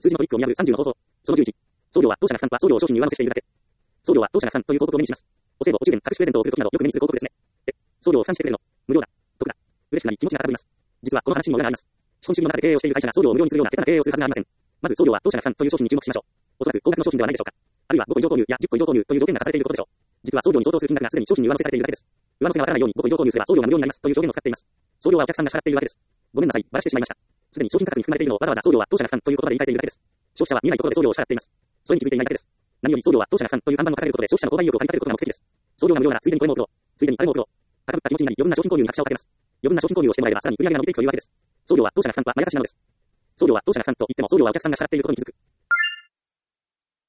数字のトリックを見破る30の方法。その11。送料は当社が負担は送料を商品に上乗せしているだけ。送料は当社が負担という広告を目にします。お歳暮、お中元、各種プレゼントを送るときなどよく目にする広告ですね。で、送料を負担してくれるの。無料だ。得だ。嬉しくなり気持ちが高ぶります。実はこの話にも裏があります。資本主義の中で経営をしている会社が送料を無料にするような下手な経営をするはずがありません。まず送料は当社が負担という商品に注目しましょう。おそらく高額の商品ではないでしょうか。あるいは5個以上購入や10個以上購入という条件が課されていることでしょう。実は送料に相当する金額がすでに商品に上乗せされているだけです。上乗せがわからないように5個以上購入すれば送料が無料になりますという表現を使っています。送料はお客さんが支払っているわけです。ごめんなさい、バラしてしまいました。すでに商品価格に含まれているのをわざわざ送料は当社が負担という言葉で言い換えているだけです。消費者は見えないところで送料を支払っています。それに気づいていないだけです。何より送料は当社が負担という看板を掲げることで消費者の購買意欲を駆り立てることが目的です。送料が無料ならついでにこれも送ろう。ついでにあれも送ろう。高ぶった気持ちになり余分な商品購入に拍車をかけます。余分な商品購入をしてもらえればさらに売り上げが伸びていくというわけです。送料は当社が負担は前がしなのです。送料は当社が負担と言っても送料はお客さんが支払っていることに気づく。